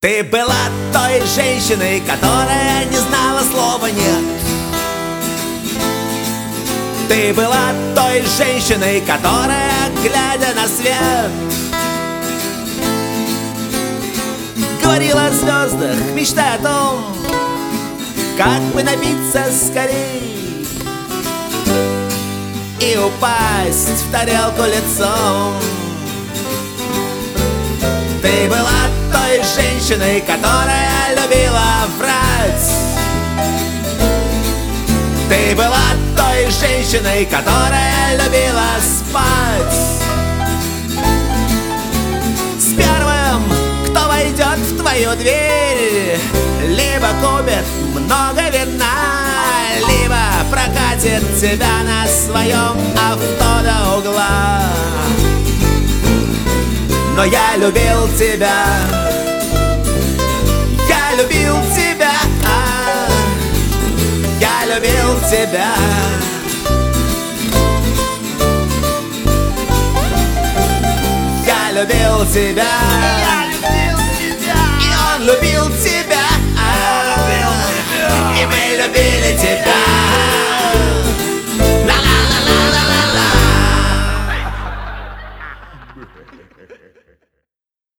Ты была той женщиной, которая не знала слова «нет». Ты была той женщиной, которая, глядя на свет, говорила о звездах, мечтая о том, как бы напиться скорей и упасть в тарелку лицом. Ты была той женщиной, которая любила врать. Ты была той женщиной, которая любила спать с первым, кто войдет в твою дверь. Либо купит много вина, либо прокатит тебя на своем авто до угла. Но я любил тебя, я любил тебя, я любил тебя. Я любил тебя, и он любил тебя.